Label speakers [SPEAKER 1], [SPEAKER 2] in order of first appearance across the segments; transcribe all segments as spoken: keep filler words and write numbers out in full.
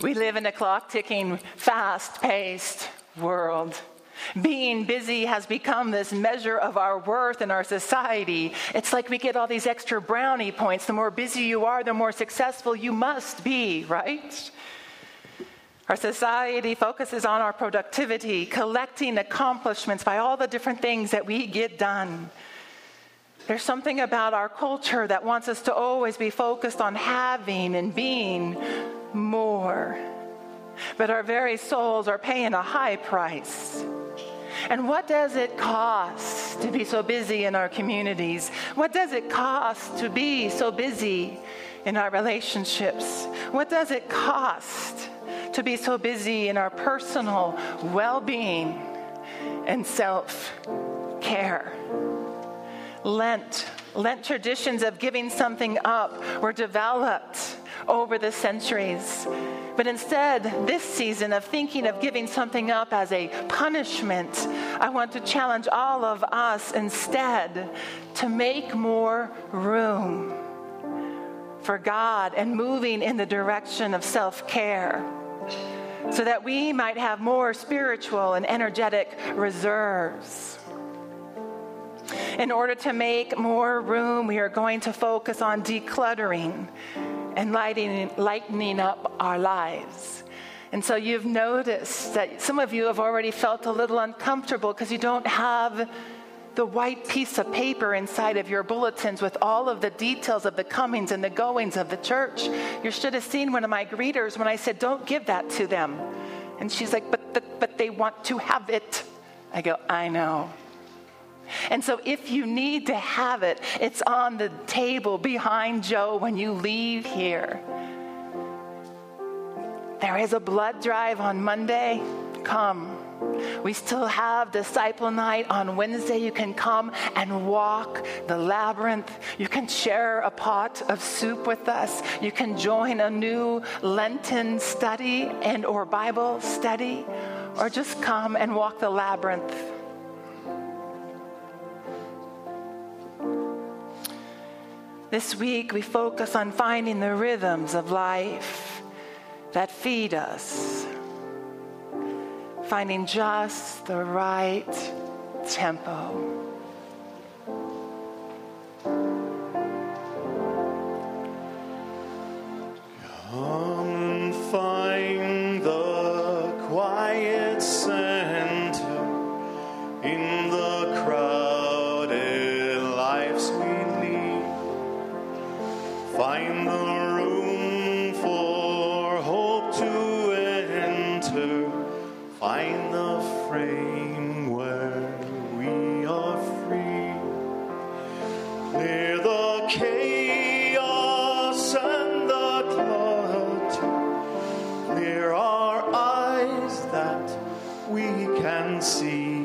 [SPEAKER 1] We live in a clock-ticking, fast-paced world. Being busy has become this measure of our worth in our society. It's like we get all these extra brownie points. The more busy you are, the more successful you must be, right? Our society focuses on our productivity, collecting accomplishments by all the different things that we get done. There's something about our culture that wants us to always be focused on having and being more. But our very souls are paying a high price. And what does it cost to be so busy in our communities? What does it cost to be so busy in our relationships? What does it cost to be so busy in our personal well-being and self-care? Lent, Lent traditions of giving something up were developed over the centuries. But instead, this season of thinking of giving something up as a punishment, I want to challenge all of us instead to make more room for God and moving in the direction of self-care so that we might have more spiritual and energetic reserves. In order to make more room, we are going to focus on decluttering and lighting, lightening up our lives. And so you've noticed that some of you have already felt a little uncomfortable because you don't have the white piece of paper inside of your bulletins with all of the details of the comings and the goings of the church. You should have seen one of my greeters when I said, don't give that to them. And she's like, but, the, but they want to have it. I go, I know. And so if you need to have it, it's on the table behind Joe when you leave here. There is a blood drive on Monday. Come. We still have Disciple Night on Wednesday. You can come and walk the labyrinth. You can share a pot of soup with us. You can join a new Lenten study and or Bible study, or just come and walk the labyrinth. This week, we focus on finding the rhythms of life that feed us, finding just the right tempo.
[SPEAKER 2] Come find the quiet center in the crowded lives we lead. Find the room for hope to enter. Find the frame where we are free. Clear the chaos and the clutter. Clear our eyes that we can see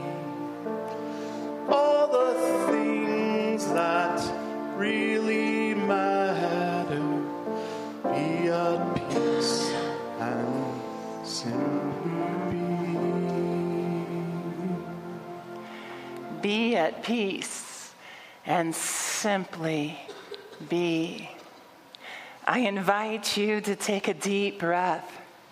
[SPEAKER 2] all the things that really matter. Be at peace and simply be.
[SPEAKER 1] Be at peace and simply be. I invite you to take a deep breath.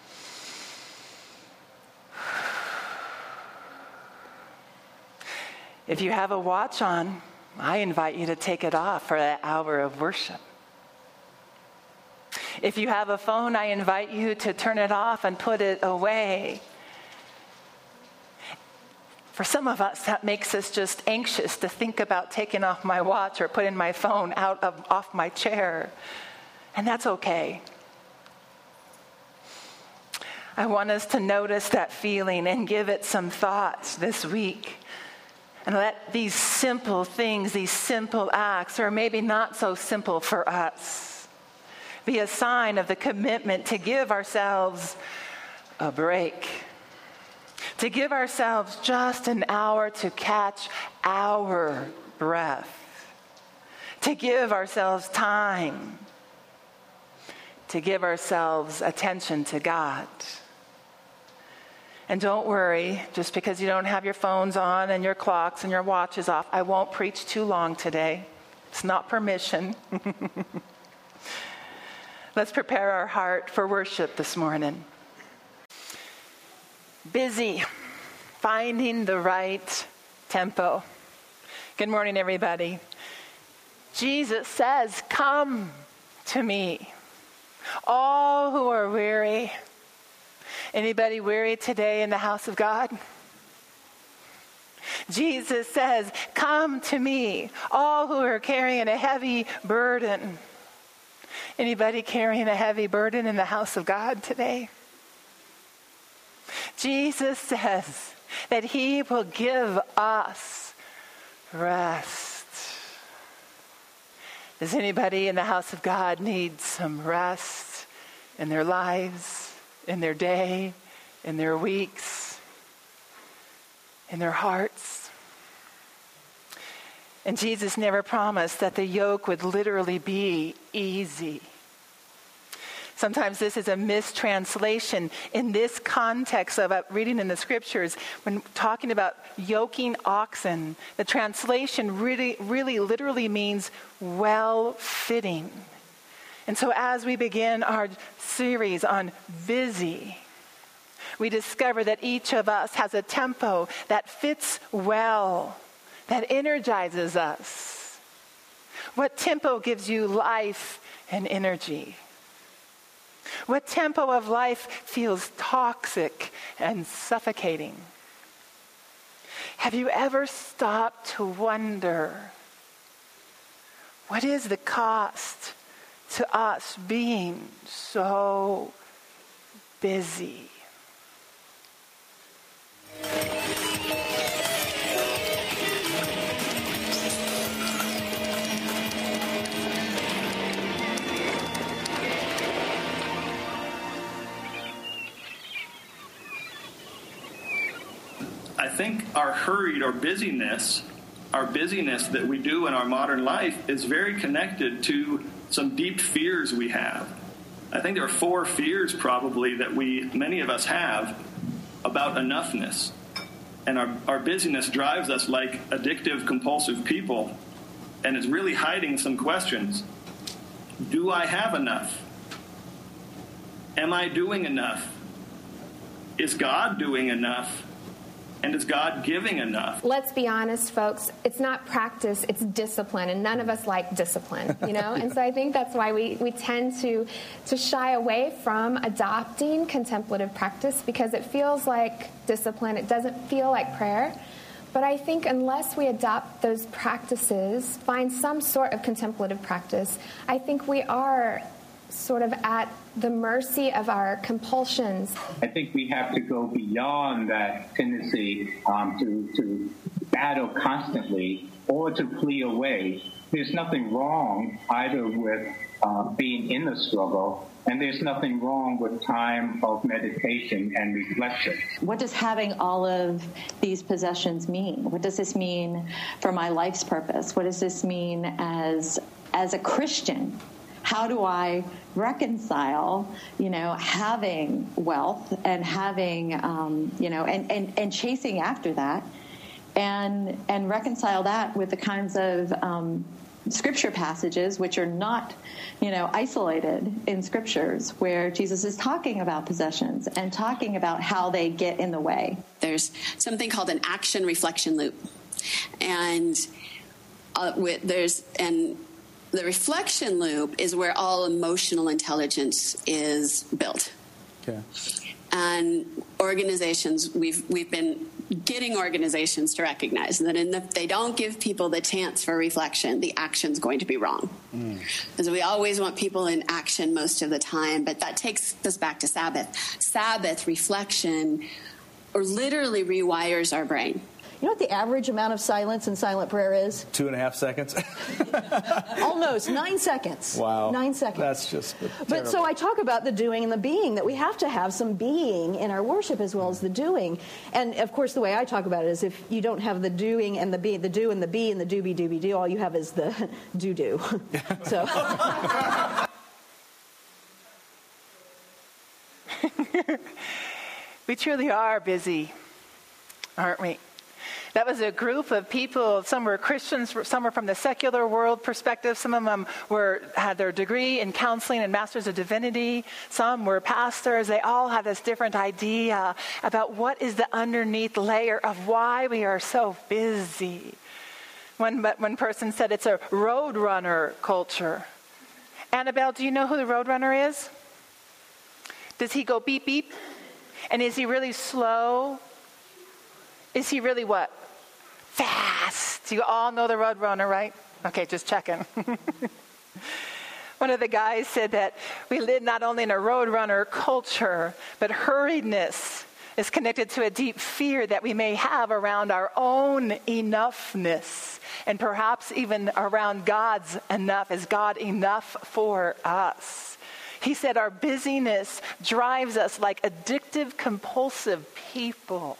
[SPEAKER 1] If you have a watch on, I invite you to take it off for that hour of worship. If you have a phone, I invite you to turn it off and put it away. For some of us, that makes us just anxious to think about taking off my watch or putting my phone out of off my chair. And that's okay. I want us to notice that feeling and give it some thoughts this week. And let these simple things, these simple acts, or maybe not so simple for us, be a sign of the commitment to give ourselves a break. To give ourselves just an hour to catch our breath. To give ourselves time. To give ourselves attention to God. And don't worry, just because you don't have your phones on and your clocks and your watches off, I won't preach too long today. It's not permission. Let's prepare our heart for worship this morning. Busy, finding the right tempo. Good morning, everybody. Jesus says, come to me, all who are weary. Anybody weary today in the house of God? Jesus says, come to me, all who are carrying a heavy burden. Anybody carrying a heavy burden in the house of God today? Jesus says that he will give us rest. Does anybody in the house of God need some rest in their lives, in their day, in their weeks, in their hearts? And Jesus never promised that the yoke would literally be easy. Sometimes this is a mistranslation in this context of reading in the scriptures. When talking about yoking oxen, the translation really, really literally means well-fitting. And so as we begin our series on busy, we discover that each of us has a tempo that fits well, that energizes us. What tempo gives you life and energy? What tempo of life feels toxic and suffocating? Have you ever stopped to wonder, what is the cost to us being so busy?
[SPEAKER 2] I think our hurried or busyness, our busyness that we do in our modern life is very connected to some deep fears we have. I think there are four fears probably that we, many of us have about enoughness. And our, our busyness drives us like addictive, compulsive people. And it's really hiding some questions. Do I have enough? Am I doing enough? Is God doing enough? And is God giving enough?
[SPEAKER 3] Let's be honest, folks. It's not practice, it's discipline. And none of us like discipline, you know? And so I think that's why we, we tend to, to shy away from adopting contemplative practice, because it feels like discipline. It doesn't feel like prayer. But I think unless we adopt those practices, find some sort of contemplative practice, I think we are sort of at the mercy of our compulsions.
[SPEAKER 4] I think we have to go beyond that tendency um, to, to battle constantly or to flee away. There's nothing wrong either with uh, being in the struggle, and there's nothing wrong with time of meditation and reflection.
[SPEAKER 5] What does having all of these possessions mean? What does this mean for my life's purpose? What does this mean as as a Christian? How do I reconcile, you know, having wealth and having, um, you know, and, and, and chasing after that, and and reconcile that with the kinds of um, scripture passages which are not, you know, isolated in scriptures, where Jesus is talking about possessions and talking about how they get in the way.
[SPEAKER 6] There's something called an action reflection loop, and uh, with, there's and. The reflection loop is where all emotional intelligence is built.
[SPEAKER 7] Okay.
[SPEAKER 6] And organizations, we've we've been getting organizations to recognize that if they don't give people the chance for reflection, the action's going to be wrong. Mm. Because we always want people in action most of the time, but that takes us back to Sabbath. Sabbath reflection, or literally rewires our brain.
[SPEAKER 8] You know what the average amount of silence in silent prayer is?
[SPEAKER 7] Two and a half seconds.
[SPEAKER 8] Almost nine seconds.
[SPEAKER 7] Wow.
[SPEAKER 8] Nine seconds.
[SPEAKER 7] That's just
[SPEAKER 8] But
[SPEAKER 7] terrible.
[SPEAKER 8] so I talk about the doing and the being, that we have to have some being in our worship as well as the doing. And of course, the way I talk about it is, if you don't have the doing and the be, the do and the be and the do be do be do, all you have is the do do. So.
[SPEAKER 1] We truly are busy, aren't we? That was a group of people. Some were Christians, some were from the secular world perspective. Some of them were had their degree in counseling and masters of divinity. Some were pastors. They all had this different idea about what is the underneath layer of why we are so busy. One, one person said it's a roadrunner culture. Annabelle, do you know who the roadrunner is? Does he go beep, beep? And is he really slow? Is he really what? Fast. You all know the roadrunner, right? Okay, just checking. One of the guys said that we live not only in a roadrunner culture, but hurriedness is connected to a deep fear that we may have around our own enoughness, and perhaps even around God's enough. Is God enough for us? He said our busyness drives us like addictive, compulsive people.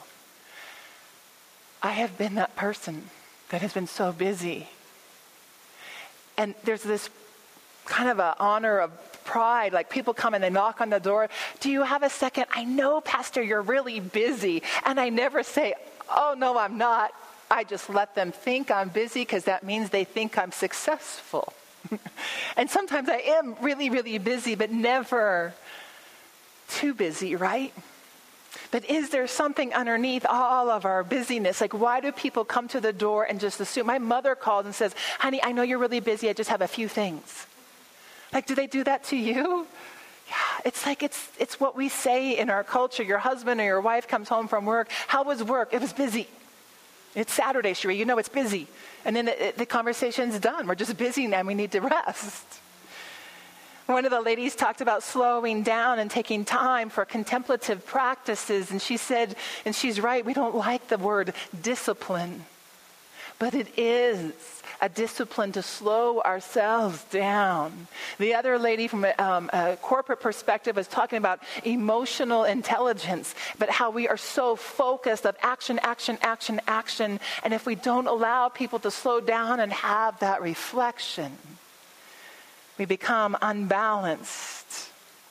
[SPEAKER 1] I have been that person that has been so busy. And there's this kind of an honor of pride, like people come and they knock on the door. Do you have a second? I know, Pastor, you're really busy. And I never say, oh, no, I'm not. I just let them think I'm busy because that means they think I'm successful. And sometimes I am really, really busy, but never too busy, right? But is there something underneath all of our busyness? Like, why do people come to the door and just assume? My mother calls and says, honey, I know you're really busy. I just have a few things. Like, do they do that to you? Yeah, it's like it's it's what we say in our culture. Your husband or your wife comes home from work. How was work? It was busy. It's Saturday, Sheree. You know it's busy. And then the, the conversation's done. We're just busy now and we need to rest. One of the ladies talked about slowing down and taking time for contemplative practices. And she said, and she's right, we don't like the word discipline. But it is a discipline to slow ourselves down. The other lady from a, um, a corporate perspective was talking about emotional intelligence, but how we are so focused of action, action, action, action. And if we don't allow people to slow down and have that reflection, we become unbalanced.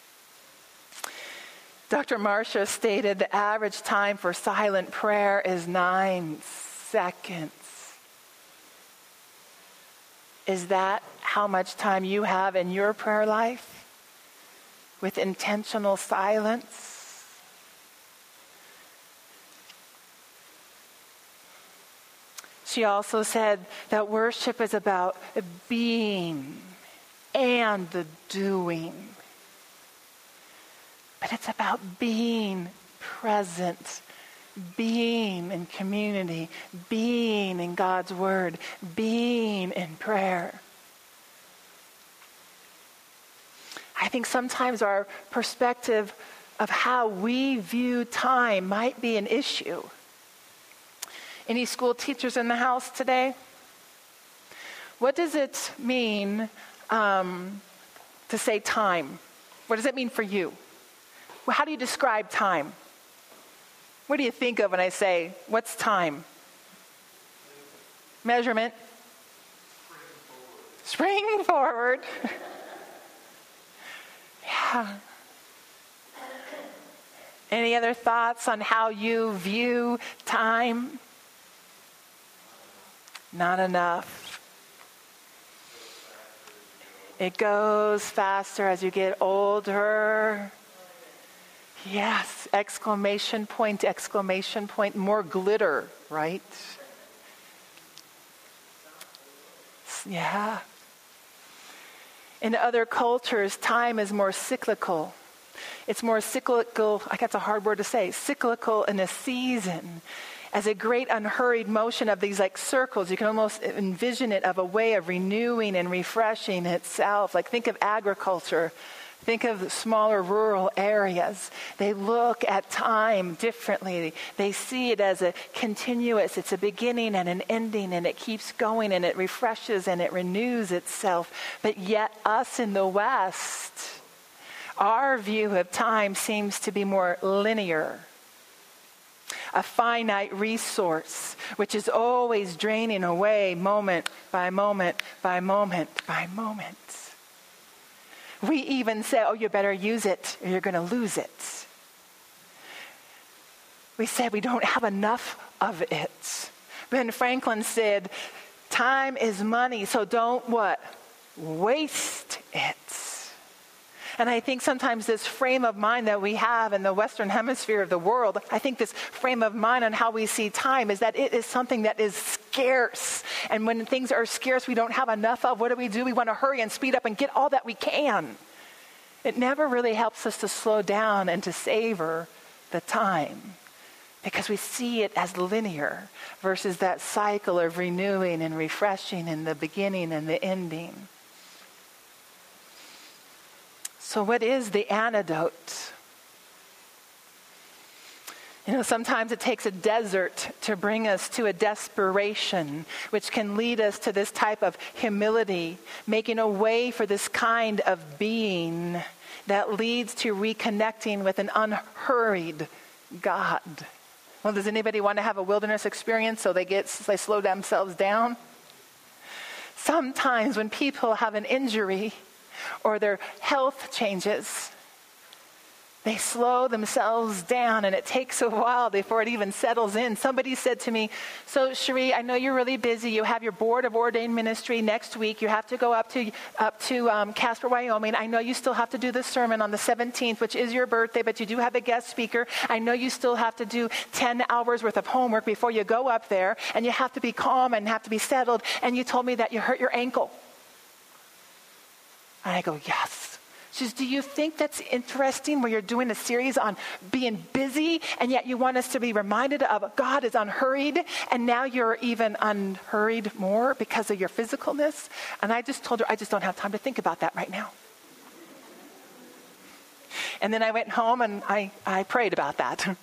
[SPEAKER 1] Doctor Marcia stated the average time for silent prayer is nine seconds. Is that how much time you have in your prayer life with intentional silence? She also said that worship is about being and the doing. But it's about being present, being in community, being in God's word, being in prayer. I think sometimes our perspective of how we view time might be an issue. Any school teachers in the house today? What does it mean um, to say time? What does it mean for you? Well, how do you describe time? What do you think of when I say, what's time? Measurement. Spring forward. Spring forward. Yeah. Any other thoughts on how you view time? Not enough. It goes faster as you get older. Yes, exclamation point, exclamation point, more glitter, right? Yeah. In other cultures, time is more cyclical. It's more cyclical, I guess that's a hard word to say, cyclical in a season. As a great unhurried motion of these like circles, you can almost envision it of a way of renewing and refreshing itself. Like think of agriculture. Think of smaller rural areas. They look at time differently. They see it as a continuous, it's a beginning and an ending, and it keeps going and it refreshes and it renews itself. But yet us in the West, our view of time seems to be more linear. A finite resource, which is always draining away moment by moment by moment by moment. We even say, oh, you better use it or you're going to lose it. We say we don't have enough of it. Ben Franklin said, time is money, so don't what? Waste it. And I think sometimes this frame of mind that we have in the Western Hemisphere of the world, I think this frame of mind on how we see time is that it is something that is scarce. And when things are scarce, we don't have enough of, what do we do? We want to hurry and speed up and get all that we can. It never really helps us to slow down and to savor the time, because we see it as linear versus that cycle of renewing and refreshing in the beginning and the ending. So what is the antidote? You know, sometimes it takes a desert to bring us to a desperation, which can lead us to this type of humility, making a way for this kind of being that leads to reconnecting with an unhurried God. Well, does anybody want to have a wilderness experience so they get they slow themselves down? Sometimes when people have an injury or their health changes, they slow themselves down, and it takes a while before it even settles in. Somebody said to me, so Cherie, I know you're really busy. You have your board of ordained ministry next week. You have to go up to up to um, Casper, Wyoming. I know you still have to do the sermon on the seventeenth, which is your birthday, but you do have a guest speaker. I know you still have to do ten hours worth of homework before you go up there, and you have to be calm and have to be settled. And you told me that you hurt your ankle. And I go, yes. She says, do you think that's interesting where you're doing a series on being busy and yet you want us to be reminded of God is unhurried, and now you're even unhurried more because of your physicalness? And I just told her, I just don't have time to think about that right now. And then I went home and I, I prayed about that.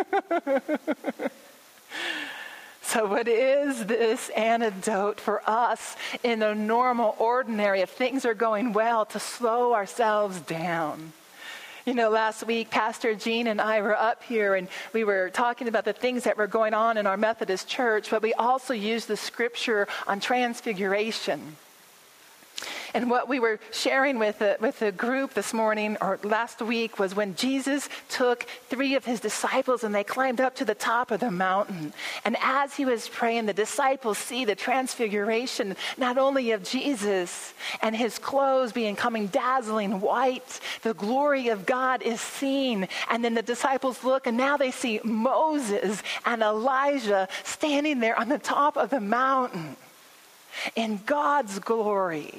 [SPEAKER 1] So what is this antidote for us in the normal, ordinary, if things are going well, to slow ourselves down? You know, last week, Pastor Gene and I were up here and we were talking about the things that were going on in our Methodist church, but we also used the scripture on transfiguration. And what we were sharing with the, with the group this morning or last week was when Jesus took three of his disciples and they climbed up to the top of the mountain. And as he was praying, the disciples see the transfiguration, not only of Jesus and his clothes being coming dazzling white, the glory of God is seen. And then the disciples look and now they see Moses and Elijah standing there on the top of the mountain in God's glory.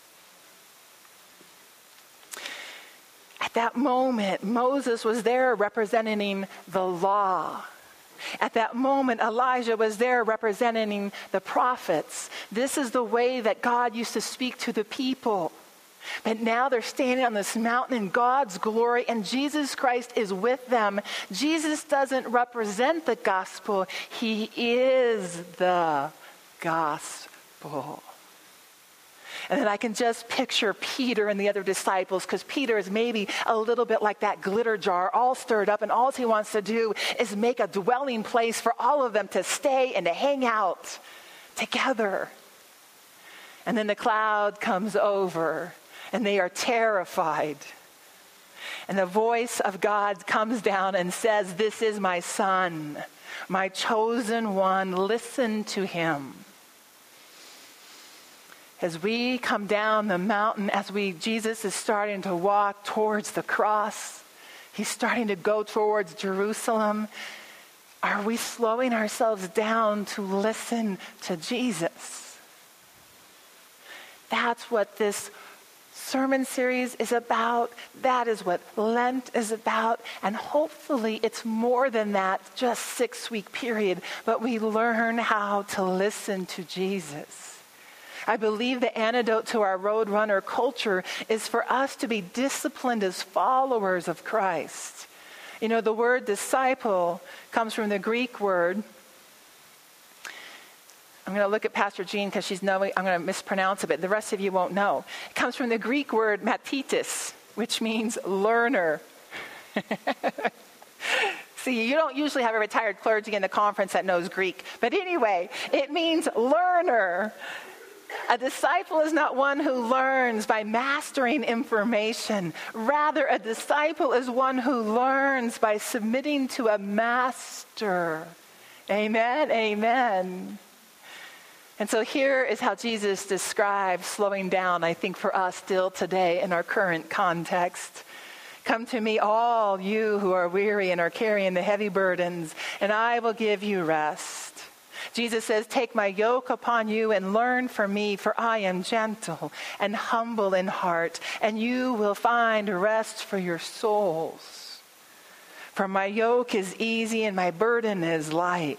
[SPEAKER 1] At that moment, Moses was there representing the law. At that moment, Elijah was there representing the prophets. This is the way that God used to speak to the people. But now they're standing on this mountain in God's glory, and Jesus Christ is with them. Jesus doesn't represent the gospel. He is the gospel. And then I can just picture Peter and the other disciples, because Peter is maybe a little bit like that glitter jar, all stirred up, and all he wants to do is make a dwelling place for all of them to stay and to hang out together. And then the cloud comes over, and they are terrified. And the voice of God comes down and says, "This is my son, my chosen one. Listen to him." As we come down the mountain, as we, Jesus is starting to walk towards the cross, he's starting to go towards Jerusalem. Are we slowing ourselves down to listen to Jesus? That's what this sermon series is about. That is what Lent is about. And hopefully it's more than that, just six-week period, but we learn how to listen to Jesus. I believe the antidote to our roadrunner culture is for us to be disciplined as followers of Christ. You know, the word disciple comes from the Greek word. I'm going to look at Pastor Jean because she's knowing, I'm going to mispronounce it, but the rest of you won't know. It comes from the Greek word matitis, which means learner. See, you don't usually have a retired clergy in the conference that knows Greek. But anyway, it means learner. A disciple is not one who learns by mastering information. Rather, a disciple is one who learns by submitting to a master. Amen, amen. And so here is how Jesus describes slowing down, I think, for us still today in our current context. Come to me, all you who are weary and are carrying the heavy burdens, and I will give you rest. Jesus says, take my yoke upon you and learn from me, for I am gentle and humble in heart, and you will find rest for your souls. For my yoke is easy and my burden is light.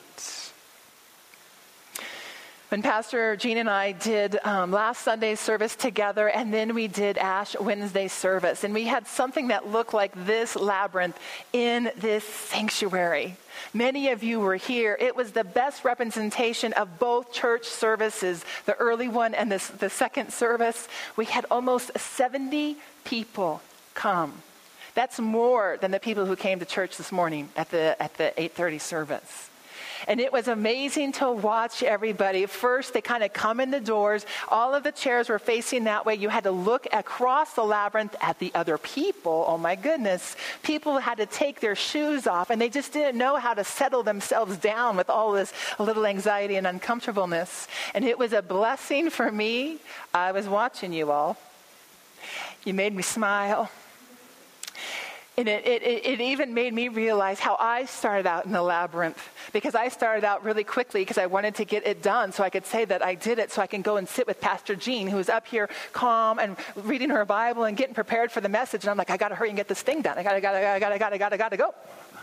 [SPEAKER 1] When Pastor Gene and I did um, last Sunday's service together, and then we did Ash Wednesday service, and we had something that looked like this labyrinth in this sanctuary. Many of you were here. It was the best representation of both church services, the early one and the, the second service. We had almost seventy people come. That's more than the people who came to church this morning at the at the eight thirty service. And it was amazing to watch everybody. First, they kind of come in the doors. All of the chairs were facing that way. You had to look across the labyrinth at the other people. Oh, my goodness. People had to take their shoes off, and they just didn't know how to settle themselves down with all this little anxiety and uncomfortableness. And it was a blessing for me. I was watching you all. You made me smile. And it, it, it even made me realize how I started out in the labyrinth, because I started out really quickly because I wanted to get it done so I could say that I did it, so I can go and sit with Pastor Jean, who was up here calm and reading her Bible and getting prepared for the message. And I'm like, I got to hurry and get this thing done. I got to, got to, got to, got to, got to, got to, got to go.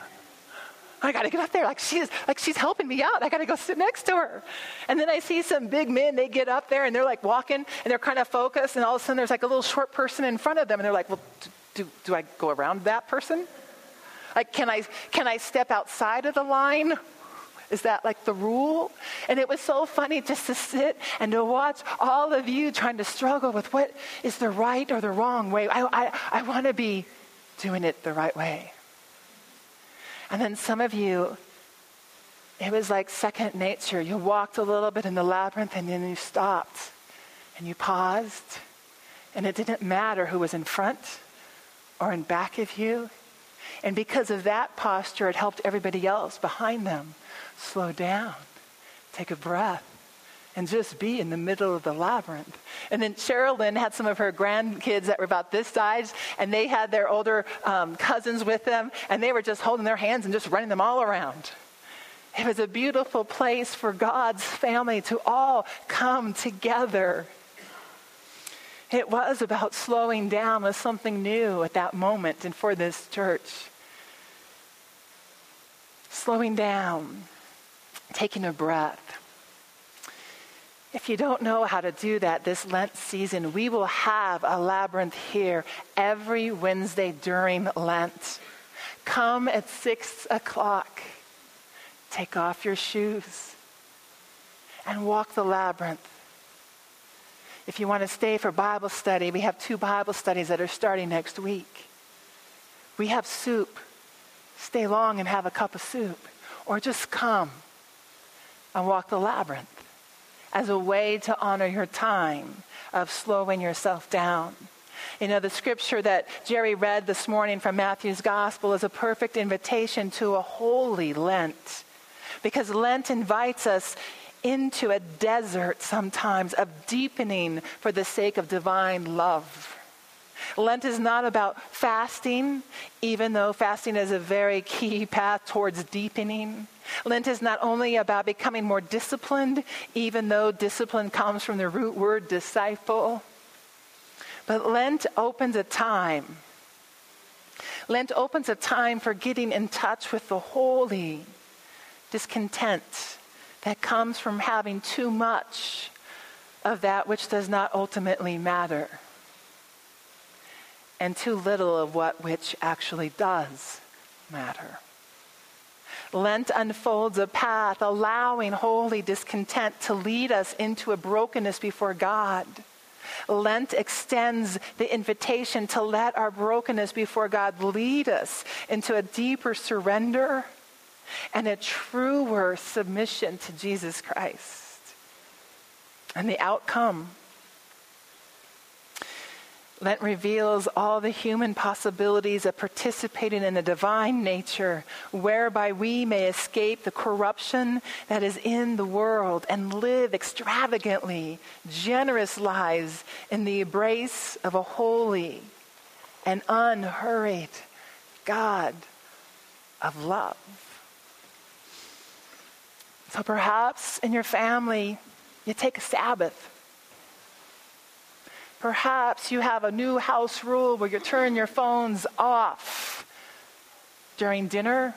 [SPEAKER 1] I got to get up there like she's like she's helping me out. I got to go sit next to her. And then I see some big men. They get up there and they're like walking and they're kind of focused. And all of a sudden there's like a little short person in front of them. And they're like, well, Do, do I go around that person? Like, can I can I step outside of the line? Is that like the rule? And it was so funny just to sit and to watch all of you trying to struggle with what is the right or the wrong way. I I, I want to be doing it the right way. And then some of you, it was like second nature. You walked a little bit in the labyrinth and then you stopped and you paused. And it didn't matter who was in front or in back of you. And because of that posture, it helped everybody else behind them slow down, take a breath, and just be in the middle of the labyrinth. And then Sherilyn had some of her grandkids that were about this size, and they had their older um, cousins with them, and they were just holding their hands and just running them all around. It was a beautiful place for God's family to all come together. It was about slowing down with something new at that moment and for this church. Slowing down, taking a breath. If you don't know how to do that this Lent season, we will have a labyrinth here every Wednesday during Lent. Come at six o'clock. Take off your shoes and walk the labyrinth. If you want to stay for Bible study, we have two Bible studies that are starting next week. We have soup. Stay long and have a cup of soup. Or just come and walk the labyrinth as a way to honor your time of slowing yourself down. You know, the scripture that Jerry read this morning from Matthew's Gospel is a perfect invitation to a holy Lent, because Lent invites us into a desert sometimes of deepening for the sake of divine love. Lent is not about fasting, even though fasting is a very key path towards deepening. Lent is not only about becoming more disciplined, even though discipline comes from the root word disciple. But Lent opens a time. Lent opens a time for getting in touch with the holy discontent that comes from having too much of that which does not ultimately matter, and too little of what which actually does matter. Lent unfolds a path allowing holy discontent to lead us into a brokenness before God. Lent extends the invitation to let our brokenness before God lead us into a deeper surrender and a truer submission to Jesus Christ. And the outcome Lent reveals all the human possibilities of participating in the divine nature, whereby we may escape the corruption that is in the world and live extravagantly, generous lives in the embrace of a holy and unhurried God of love. So perhaps in your family, you take a Sabbath. Perhaps you have a new house rule where you turn your phones off during dinner.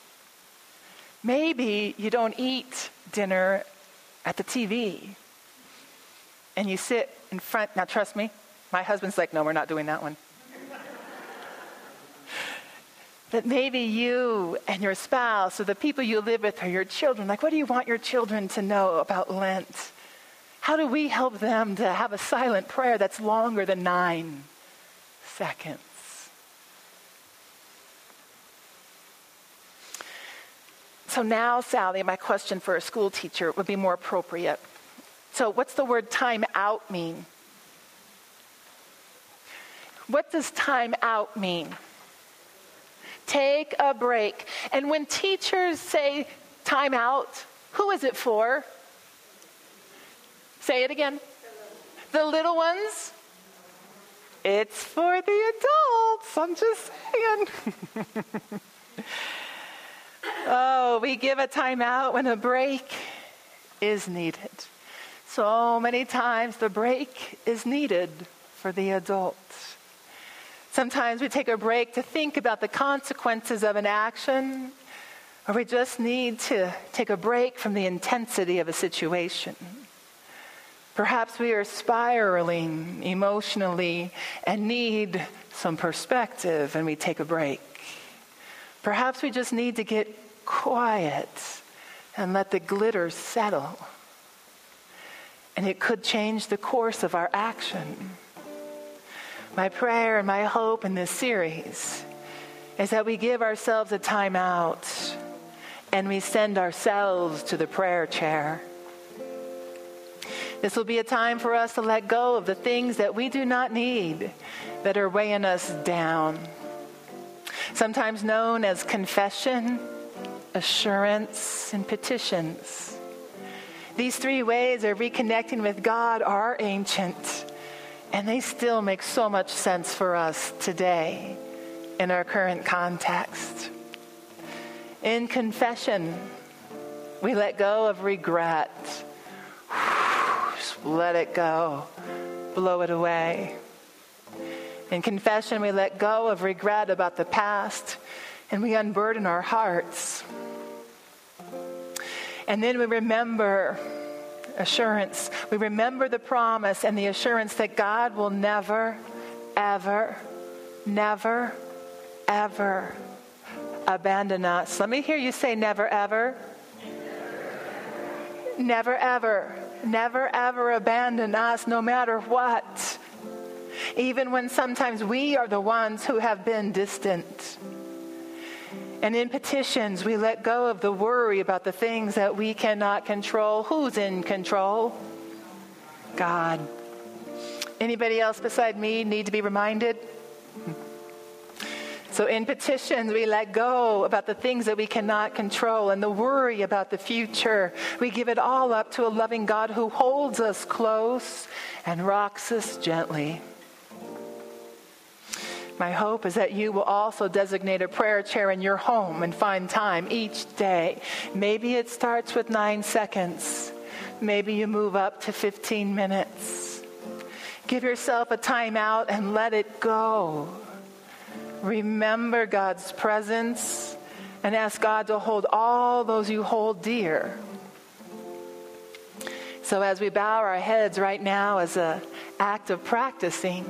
[SPEAKER 1] Maybe you don't eat dinner at the T V and you sit in front. Now, trust me, my husband's like, no, we're not doing that one. But maybe you and your spouse or the people you live with or your children, like, what do you want your children to know about Lent? How do we help them to have a silent prayer that's longer than nine seconds? So now, Sally, my question for a school teacher would be more appropriate. So what's the word time out mean? What does time out mean? Take a break. And when teachers say time out, who is it for? Say it again. The little ones? It's for the adults. I'm just saying. Oh, we give a time out when a break is needed. So many times the break is needed for the adults. Sometimes we take a break to think about the consequences of an action, or we just need to take a break from the intensity of a situation. Perhaps we are spiraling emotionally and need some perspective, and we take a break. Perhaps we just need to get quiet and let the glitter settle. And it could change the course of our action. My prayer and my hope in this series is that we give ourselves a time out and we send ourselves to the prayer chair. This will be a time for us to let go of the things that we do not need, that are weighing us down. Sometimes known as confession, assurance, and petitions. These three ways of reconnecting with God are ancient, and they still make so much sense for us today in our current context. In confession, we let go of regret. Just let it go. Blow it away. In confession, we let go of regret about the past and we unburden our hearts. And then we remember assurance. We remember the promise and the assurance that God will never, ever, never, ever abandon us. Let me hear you say never, ever. Never, ever. Never, ever abandon us, no matter what. Even when sometimes we are the ones who have been distant. And in petitions, we let go of the worry about the things that we cannot control. Who's in control? God. Anybody else beside me need to be reminded? So in petitions, we let go about the things that we cannot control and the worry about the future. We give it all up to a loving God who holds us close and rocks us gently. My hope is that you will also designate a prayer chair in your home and find time each day. Maybe it starts with nine seconds. Maybe you move up to fifteen minutes. Give yourself a time out and let it go. Remember God's presence and ask God to hold all those you hold dear. So as we bow our heads right now as an act of practicing,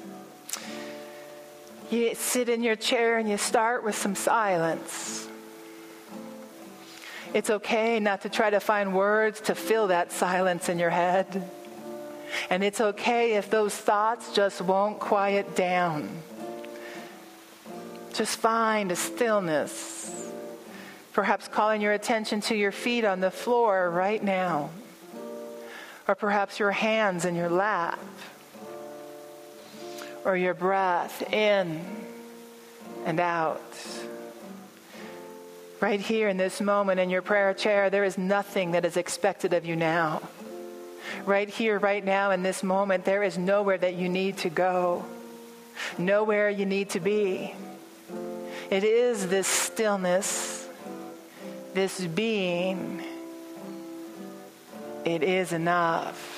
[SPEAKER 1] you sit in your chair and you start with some silence. It's okay not to try to find words to fill that silence in your head. And it's okay if those thoughts just won't quiet down. Just find a stillness. Perhaps calling your attention to your feet on the floor right now. Or perhaps your hands in your lap. or your breath in and out. Right here in this moment in your prayer chair, there is nothing that is expected of you now. Right here, right now, in this moment, there is nowhere that you need to go, nowhere you need to be. It is this stillness, this being. It is enough.